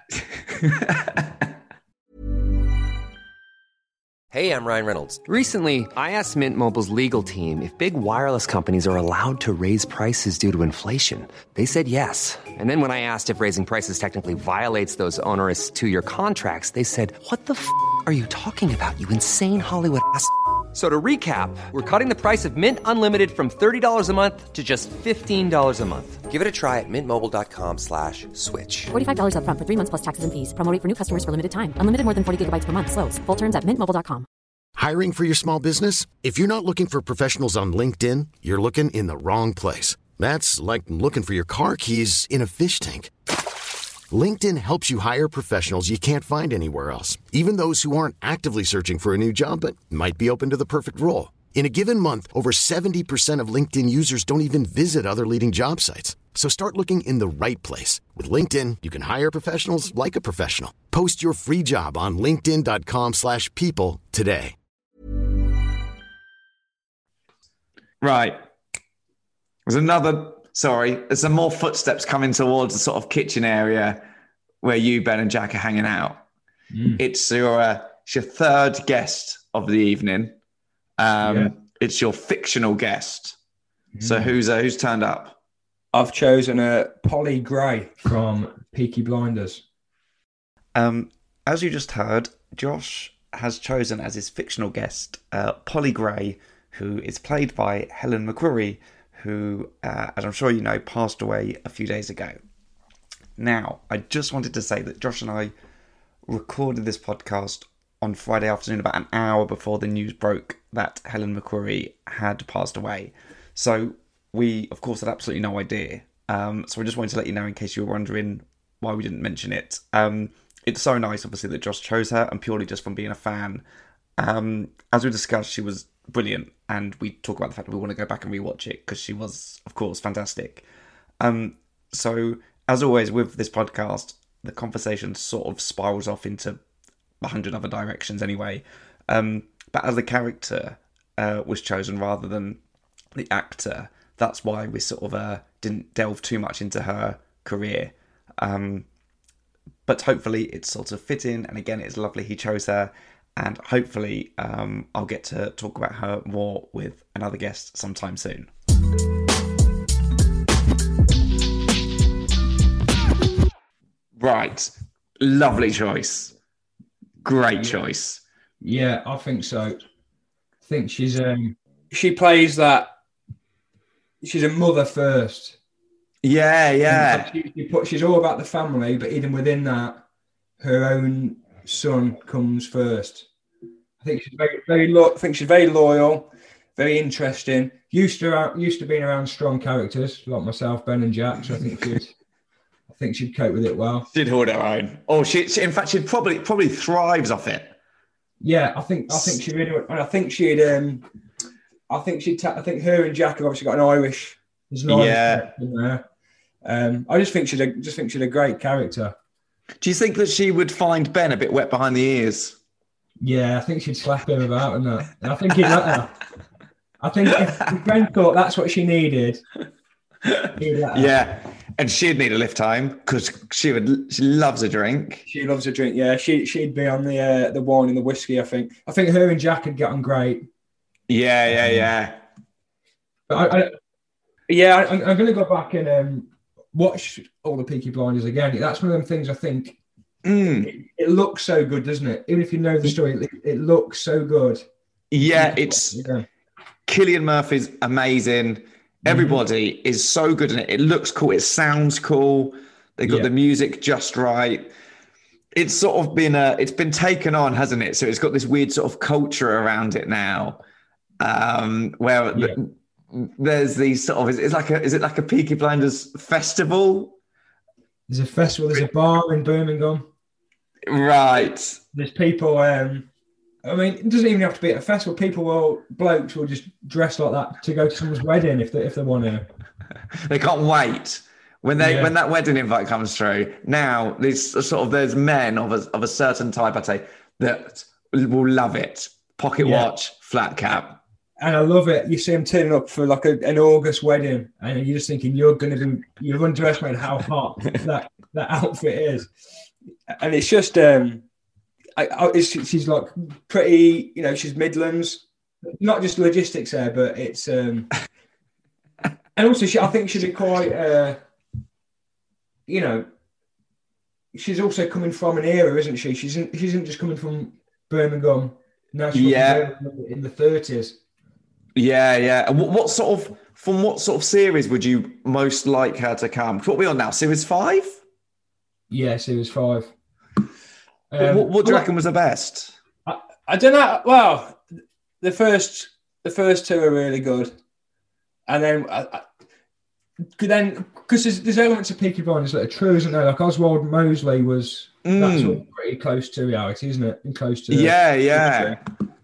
Hey, I'm Ryan Reynolds. Recently, I asked Mint Mobile's legal team if big wireless companies are allowed to raise prices due to inflation. They said yes. And then when I asked if raising prices technically violates those onerous 2-year contracts, they said, "What the f*** are you talking about, you insane Hollywood ass?" So to recap, we're cutting the price of Mint Unlimited from $30 a month to just $15 a month. Give it a try at mintmobile.com/switch. $45 up front for 3 months plus taxes and fees. Promo rate for new customers for limited time. Unlimited more than 40 gigabytes per month. Slows full terms at mintmobile.com. Hiring for your small business? If you're not looking for professionals on LinkedIn, you're looking in the wrong place. That's like looking for your car keys in a fish tank. LinkedIn helps you hire professionals you can't find anywhere else, even those who aren't actively searching for a new job but might be open to the perfect role. In a given month, over 70% of LinkedIn users don't even visit other leading job sites. So start looking in the right place. With LinkedIn, you can hire professionals like a professional. Post your free job on linkedin.com/people today. Right. There's some more footsteps coming towards the sort of kitchen area where you, Ben, and Jack are hanging out. It's your third guest of the evening. It's your fictional guest. So who's turned up? I've chosen Polly Gray from Peaky Blinders. As you just heard, Josh has chosen as his fictional guest Polly Gray, who is played by Helen McCrory, who, as I'm sure you know, passed away a few days ago. Now, I just wanted to say that Josh and I recorded this podcast on Friday afternoon, about an hour before the news broke that Helen McCrory had passed away. So we, of course, had absolutely no idea. So I just wanted to let you know, in case you were wondering why we didn't mention it. It's so nice, obviously, that Josh chose her, and purely just from being a fan. As we discussed, she was brilliant, and we talk about the fact that we want to go back and rewatch it because she was, of course, fantastic. So as always with this podcast, the conversation sort of spirals off into 100 other directions anyway. But as the character was chosen rather than the actor, that's why we sort of didn't delve too much into her career. But hopefully it's sort of fitting, and again, it's lovely he chose her. And hopefully I'll get to talk about her more with another guest sometime soon. Right. Lovely choice. Great choice. Yeah, I think so. I think she's she plays that. She's a mother first. Yeah. She's all about the family, but even within that, her own son comes first. I think she's very loyal, very interesting. Used to being around strong characters like myself, Ben and Jack. So I think she'd cope with it well. She'd hold her own. Oh, she in fact, she'd probably thrives off it. Yeah, I think she really would. And I think her and Jack have obviously got an Irish. There's an Irish in there. I just think she's a great character. Do you think that she would find Ben a bit wet behind the ears? Yeah, I think she'd slap him about and that. And I think he'd let her. I think if Ben thought that's what she needed, he'd let her. Yeah, and she'd need a lift home because she loves a drink. She loves a drink. Yeah, she'd be on the wine and the whiskey. I think her and Jack would get on great. Yeah. But I'm going to go back and watch all the Peaky Blinders again. That's one of them things I think. It looks so good, doesn't it? Even if you know the story, it looks so good. Yeah, Cillian Murphy's amazing. Everybody is so good in it. It looks cool. It sounds cool. They got the music just right. It's sort of it's been taken on, hasn't it? So it's got this weird sort of culture around it now, where there's these sort of is it like a Peaky Blinders festival? There's a festival. There's a bar in Birmingham. Right. There's people. I mean, it doesn't even have to be at a festival. Blokes will just dress like that to go to someone's wedding if they want to. They can't wait when that wedding invite comes through. Now there's men of a certain type, I'd say, that will love it. Pocket watch, flat cap. And I love it. You see them turning up for like an August wedding, and you're just thinking you've underestimated how hot that outfit is. And it's just, she's like pretty, she's Midlands, not just logistics there, but it's, and also I think she's quite, she's also coming from an era, isn't she? She isn't just coming from Birmingham. Now she's in the 30s. Yeah. And from what sort of series would you most like her to come? What are we on now? Series 5? Yeah, Series 5. What do you reckon was the best? I don't know. Well, the first two are really good, and then because there's elements of Peaky Blinders that are true, isn't there? Like Oswald Mosley was that's all pretty close to reality, isn't it? And close to yeah.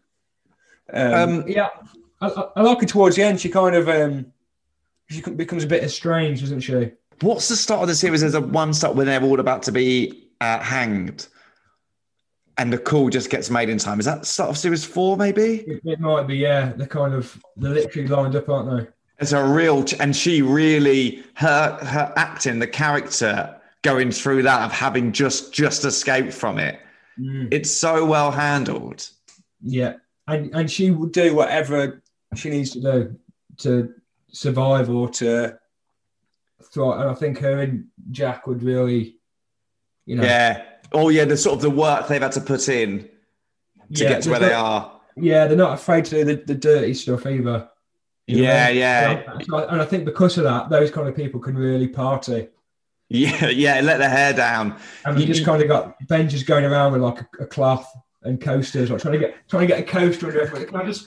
I like her towards the end. She kind of she becomes a bit estranged, doesn't she? What's the start of the series? There's one start when they're all about to be hanged, and the call just gets made in time. Is that the start of series 4, maybe? It might be, yeah. They're literally lined up, aren't they? It's a real, and she really, her acting, the character going through that of having just escaped from it. It's so well handled. Yeah, and she will do whatever she needs to do to survive or to thrive. And I think her and Jack would really, Yeah. Oh, yeah, the sort of the work they've had to put in to get to where they are. Yeah, they're not afraid to do the dirty stuff either. Yeah. And I think because of that, those kind of people can really party. Yeah, let their hair down. And you just kind of got Ben just going around with like a cloth and coasters, like trying to get a coaster under everything. Can I just...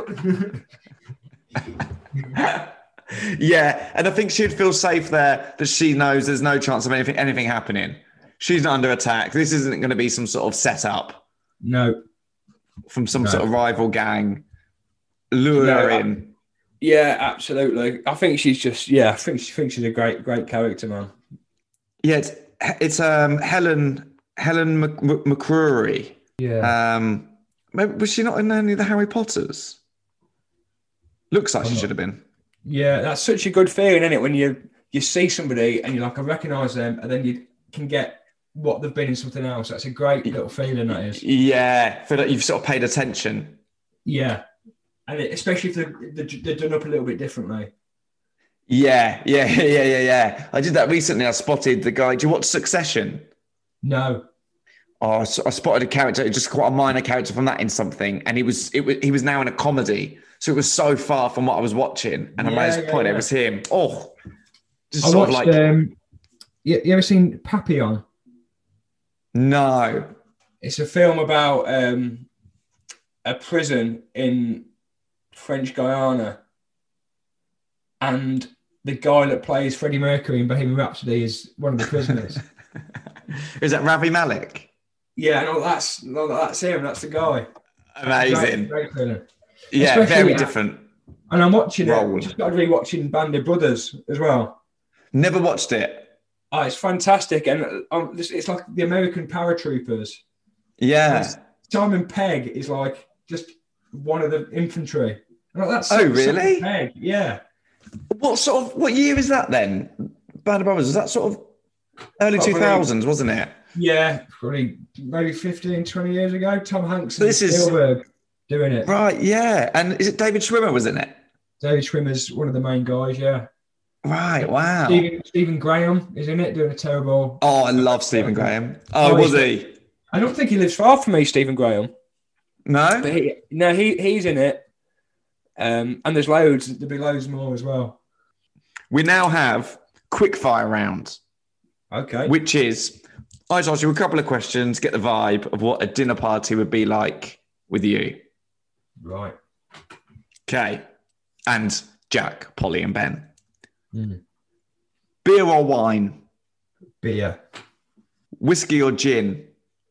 Yeah, and I think she'd feel safe there that she knows there's no chance of anything happening. She's not under attack. This isn't going to be some sort of setup. No. From some sort of rival gang. Lure her in. Yeah, absolutely. I think she's just, I think she's a great character, man. Yeah, it's Helen McCrory. Yeah. Was she not in any of the Harry Potters? Looks like she should have been. Yeah, that's such a good feeling, isn't it? When you see somebody and you're like, I recognise them, and then you can get what they've been in something else. That's a great little feeling, that is. Yeah, feel like you've sort of paid attention. Yeah, and especially if they're done up a little bit differently. Yeah. I did that recently. I spotted the guy. Do you watch Succession? No. Oh, I spotted a character, just quite a minor character from that in something, and he was now in a comedy. So it was so far from what I was watching, and I made this point. It was him. Oh, just I sort watched, of like. You ever seen Papillon? No. It's a film about a prison in French Guiana, and the guy that plays Freddie Mercury in Bohemian Rhapsody is one of the prisoners. Is that Rami Malek? Yeah, no, that's him. That's the guy. Amazing. Great feeling. Yeah, very different. And I'm watching role. it. I just started rewatching Band of Brothers as well. Never watched it. Oh, it's fantastic, and it's like the American paratroopers. Yeah. Simon Pegg is like just one of the infantry. That's really? Simon Pegg. Yeah. What year is that then? Band of Brothers, was that sort of early 2000s, wasn't it? Yeah, probably maybe 15, 20 years ago. Tom Hanks and Spielberg doing it. Right, yeah. And is it David Schwimmer was in it? David Schwimmer's one of the main guys, yeah. Right, wow. Stephen Graham is in it, doing a terrible... Oh, I love Stephen Graham. Oh, was he? I don't think he lives far from me, Stephen Graham. No? But he's in it. And there's loads. There'll be loads more as well. We now have quickfire round. Okay. Which is, I just ask you a couple of questions, get the vibe of what a dinner party would be like with you. Right. Okay. And Jack, Polly and Ben. Beer or wine? Beer. Whiskey or gin?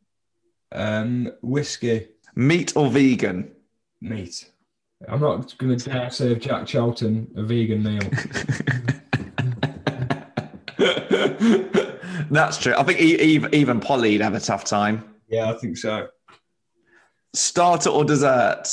Whiskey. Meat or vegan? Meat. I'm not going to dare serve Jack Charlton a vegan meal. That's true. I think even Polly'd have a tough time. Yeah, I think so. Starter or dessert?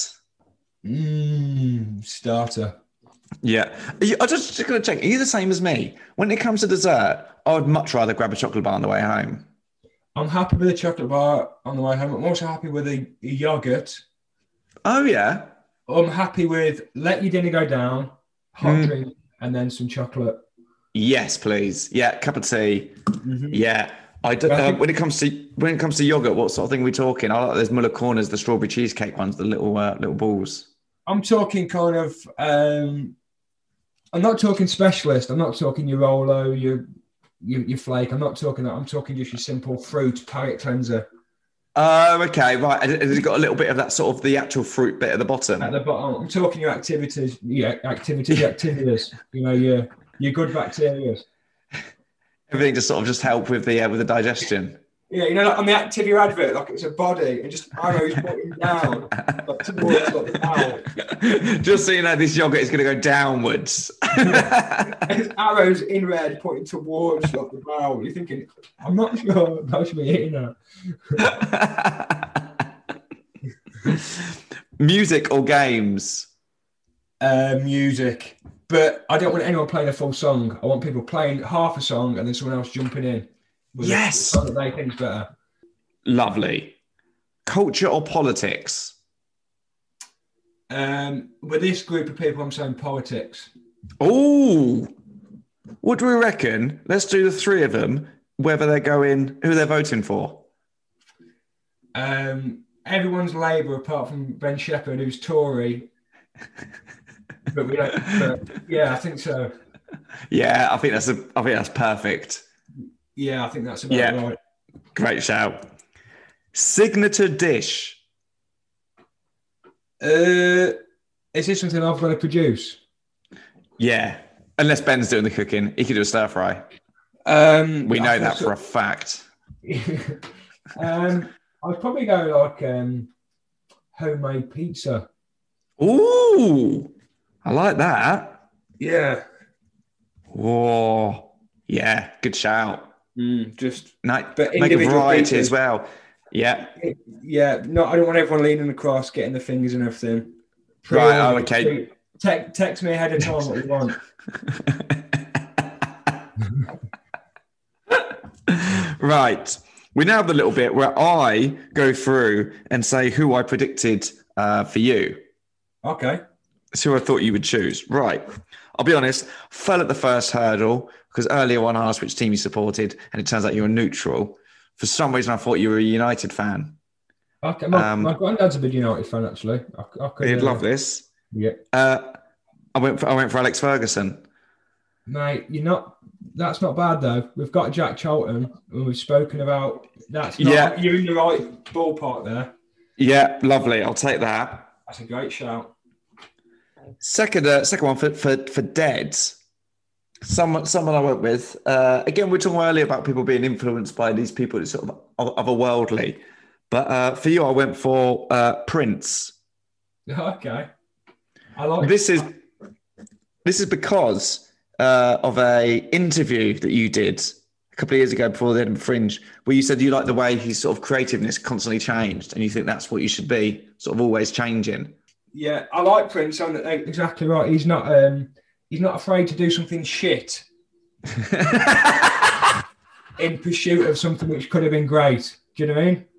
Starter. Yeah. I'm just going to check. Are you the same as me? When it comes to dessert, I would much rather grab a chocolate bar on the way home. I'm happy with a chocolate bar on the way home. I'm also happy with a yogurt. Oh, yeah. I'm happy with let your dinner go down, hot drink, and then some chocolate. Yes, please. Yeah, cup of tea. Mm-hmm. Yeah. When it comes to yogurt, what sort of thing are we talking? I like those Muller Corners, the strawberry cheesecake ones, the little balls. I'm talking kind of. I'm not talking specialist. I'm not talking your Rolo, your flake. I'm not talking that. I'm talking just your simple fruit palate cleanser. Oh, okay, right. Has it got a little bit of that sort of the actual fruit bit at the bottom? At the bottom. I'm talking your activities. You know, your good bacteria. Everything just sort of just help with the digestion. Yeah, you know, like on the Activia advert, like it's a body and just arrows pointing down, like towards like the bowel. Just so you know, this yogurt is going to go downwards. There's arrows in red pointing towards like the bowel. You're thinking, I'm not sure I should be eating that. Music or games? Music. But I don't want anyone playing a full song. I want people playing half a song and then someone else jumping in. Yes. That they think's better. Lovely. Culture or politics? With this group of people, I'm saying politics. Oh, what do we reckon? Let's do the three of them, whether they're going, who they're voting for. Everyone's Labour apart from Ben Shepherd, who's Tory. But we don't. But yeah, I think so. Yeah, I think that's perfect. Yeah, I think that's about right. Great shout. Signature dish. Is this something I've got to produce? Yeah, unless Ben's doing the cooking, he could do a stir fry. We know that for a fact. I'd probably go like homemade pizza. Ooh, I like that. Yeah. Whoa. Yeah, good shout. Just but make a variety as well. Yeah. Yeah. No, I don't want everyone leaning across, getting the fingers and everything. Right. Oh, okay. Text me ahead of time what you want. Right. We now have the little bit where I go through and say who I predicted for you. Okay. That's who I thought you would choose. Right. I'll be honest, fell at the first hurdle because earlier on I asked which team you supported and it turns out you're neutral. For some reason, I thought you were a United fan. Okay, my granddad's a big United fan, actually. He'd love this. Yeah. I went for Alex Ferguson. Mate, that's not bad though. We've got Jack Charlton, and we've spoken about that's not, yeah. You're in the right ballpark there. Yeah, lovely. I'll take that. That's a great shout. Second one for Deads. Someone I went with. Again, we were talking earlier about people being influenced by these people that sort of otherworldly. But for you, I went for Prince. Okay. I like this is because of a interview that you did a couple of years ago before the Edinburgh Fringe, where you said you like the way his sort of creativeness constantly changed, and you think that's what you should be, sort of always changing. Yeah, I like Prince. I'm exactly right. He's not afraid to do something shit in pursuit of something which could have been great. Do you know what I mean?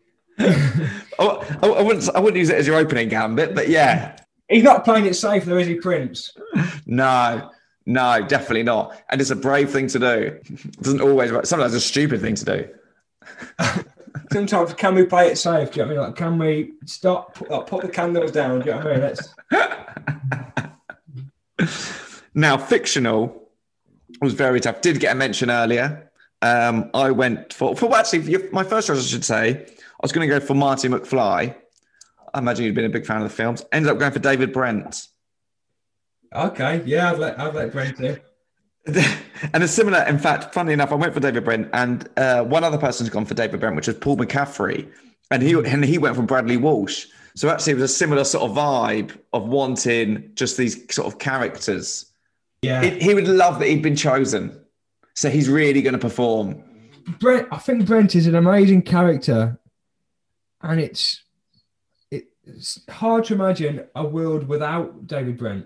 I wouldn't use it as your opening gambit, but yeah. He's not playing it safe though, is he, Prince? No, definitely not. And it's a brave thing to do. It doesn't always work. Sometimes it's a stupid thing to do. Sometimes, can we play it safe? Do you know what I mean? Like, can we stop, put the candles down? Do you know what I mean? Now, fictional was very tough. Did get a mention earlier. I went for actually, my first choice, I should say, I was going to go for Marty McFly. I imagine you'd been a big fan of the films. Ended up going for David Brent. Okay, yeah, I'd let Brent in. And a similar, in fact, funnily enough, I went for David Brent, and one other person's gone for David Brent, which was Paul McCaffrey, and he went from Bradley Walsh. So actually, it was a similar sort of vibe of wanting just these sort of characters. Yeah, he would love that he'd been chosen, so he's really going to perform. I think Brent is an amazing character, and it's hard to imagine a world without David Brent.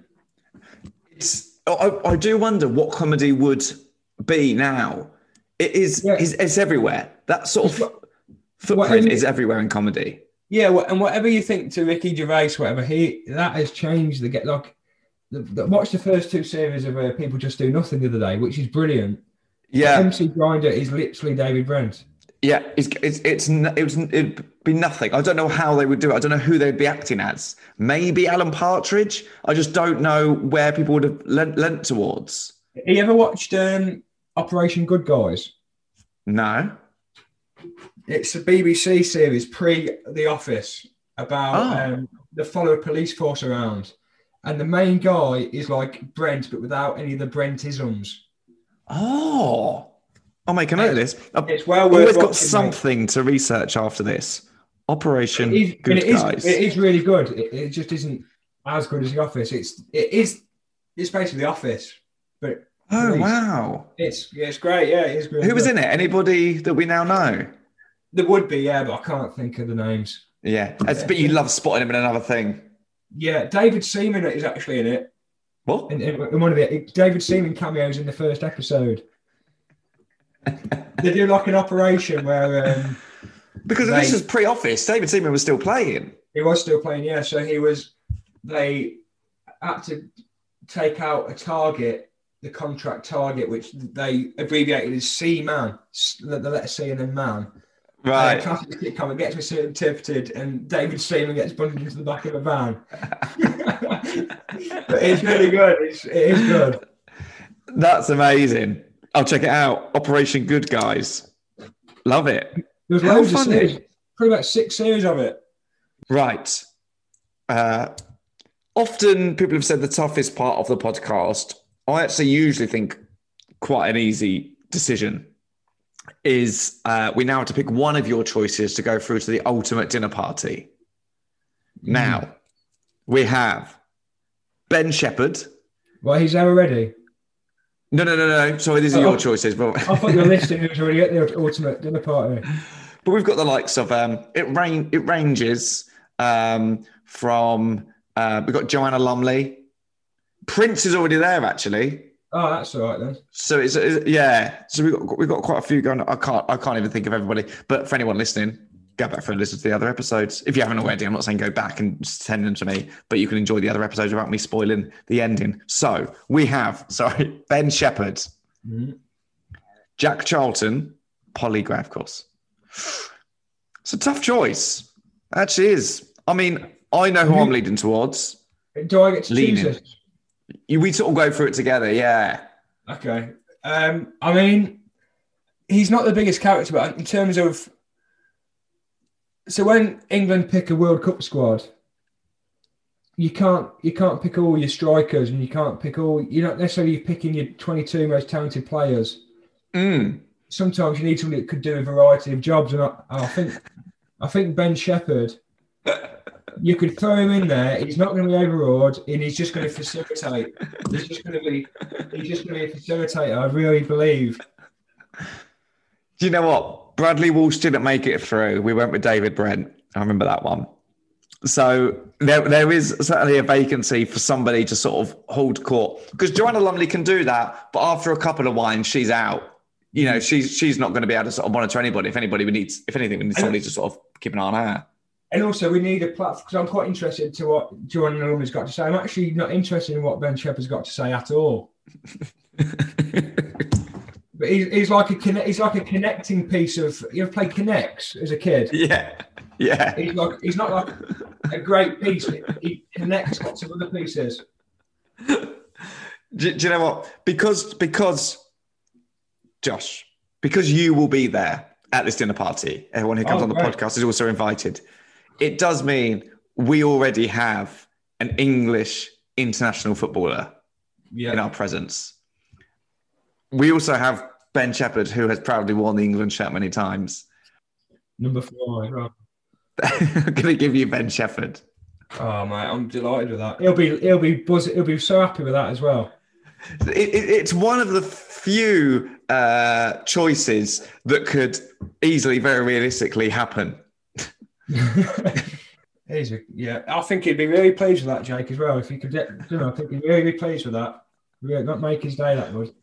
I do wonder what comedy would be now. It's everywhere. That sort of footprint is everywhere in comedy. Yeah, and whatever you think to Ricky Gervais, whatever, that has changed. Watch the first two series of People Just Do Nothing the other day, which is brilliant. Yeah, MC Grinder is literally David Brent. Yeah, it'd be nothing. I don't know how they would do it. I don't know who they'd be acting as. Maybe Alan Partridge. I just don't know where people would have lent towards. Have you ever watched Operation Good Guys? No. It's a BBC series pre The Office about they follow a police force around, and the main guy is like Brent, but without any of the Brentisms. Oh. I'll make a note of this. It's well worth always got watching, something to research after this. Operation Good Guys. It is really good. It just isn't as good as The Office. It's basically The Office, but wow, it's great. Yeah, it is great. Who was in it? Anybody that we now know? There would be, yeah, but I can't think of the names. Yeah, but you love spotting him in another thing. Yeah, David Seaman is actually in it. What? In one of it, David Seaman cameos in the first episode. They do like an operation where because this is pre-Office, David Seaman was still playing. He was still playing, yeah. So they had to take out a target, the contract target, which they abbreviated as C-Man, the letter C and then man. Right. Classic comment gets misinterpreted, and David Seaman gets bundled into the back of a van. But it's really good. It is good. That's amazing. I'll check it out. Operation Good Guys. Love it. There's loads of series. Probably about 6 series of it. Right. Often people have said the toughest part of the podcast, I actually usually think quite an easy decision, is we now have to pick one of your choices to go through to the ultimate dinner party. Now, we have Ben Shepherd. Well, he's there already. No. Sorry, these are your choices. But I thought you were listing who's already at the ultimate dinner party. But we've got the likes of it ranges from we've got Joanna Lumley. Prince is already there, actually. Oh, that's all right then. So it's yeah. So we've got quite a few going. I can't even think of everybody. But for anyone listening, go back and listen to the other episodes if you haven't already. I'm not saying go back and send them to me, but you can enjoy the other episodes without me spoiling the ending. So we have Ben Shepherd, Jack Charlton, Polly Gray, of course. It's a tough choice. It actually is. I mean, I know who I'm leading towards. Do I get to choose it? We sort of go through it together, yeah. Okay. I mean, he's not the biggest character, but in terms of... So when England pick a World Cup squad, you can't pick all your strikers, and you can't pick all... You're not necessarily picking your 22 most talented players. Sometimes you need somebody that could do a variety of jobs, and I think Ben Shepherd you could throw him in there. He's not going to be overawed, and he's just going to facilitate. He's just going to be a facilitator. I really believe. Do you know what? Bradley Walsh didn't make it through. We went with David Brent. I remember that one. So there is certainly a vacancy for somebody to sort of hold court, because Joanna Lumley can do that, but after a couple of wines, she's out. You know, she's not going to be able to sort of monitor anybody. If anything, we need somebody to sort of keep an eye on her. And also, we need a platform, because I'm quite interested to what Joanna Lumley's got to say. I'm actually not interested in what Ben Shepherd's got to say at all. But he's like a connecting piece of. You ever played Connects as a kid? Yeah. He's not like a great piece. He connects lots of other pieces. Do you know what? Because Josh, because you will be there at this dinner party. Everyone who comes on the podcast is also invited. It does mean we already have an English international footballer in our presence. We also have Ben Shepherd, who has proudly worn the England shirt many times. Number 4 as well. I'm going to give you Ben Shepherd. Oh mate, I'm delighted with that. He'll be buzzing. He'll be so happy with that as well. It's one of the few choices that could easily, very realistically happen. I think he'd be really pleased with that, Jake, as well. If he could get, I think he'd really be pleased with that. Yeah, not make his day that good.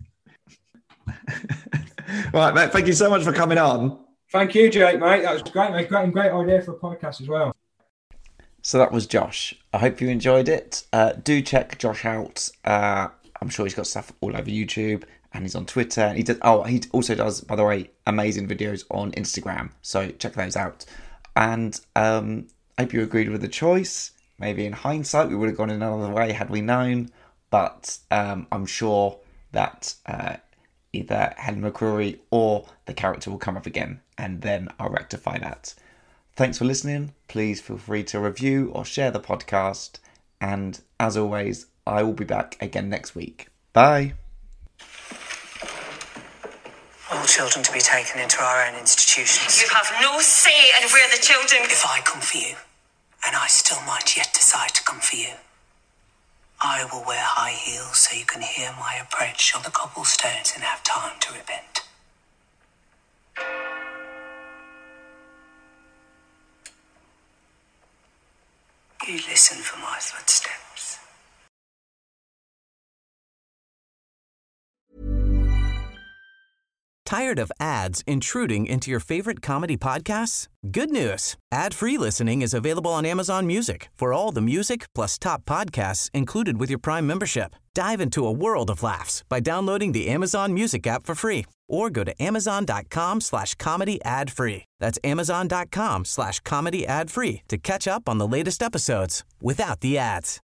Right, mate. Thank you so much for coming on. Thank you, Jake, mate. That was great, mate. Great idea for a podcast as well. So that was Josh. I hope you enjoyed it. Do check Josh out. I'm sure he's got stuff all over YouTube, and he's on Twitter. And he also does, by the way, amazing videos on Instagram. So check those out. And I hope you agreed with the choice. Maybe in hindsight, we would have gone another way had we known. But I'm sure that either Helen McCrory or the character will come up again, and then I'll rectify that. Thanks for listening. Please feel free to review or share the podcast. And as always, I will be back again next week. Bye. All children to be taken into our own institutions. You have no say in where the children... If I come for you, and I still might yet decide to come for you, I will wear high heels so you can hear my approach on the cobblestones and have time to repent. You listen for my footsteps. Tired of ads intruding into your favorite comedy podcasts? Good news. Ad-free listening is available on Amazon Music for all the music plus top podcasts included with your Prime membership. Dive into a world of laughs by downloading the Amazon Music app for free or go to amazon.com/comedy ad-free. That's amazon.com/comedy ad-free to catch up on the latest episodes without the ads.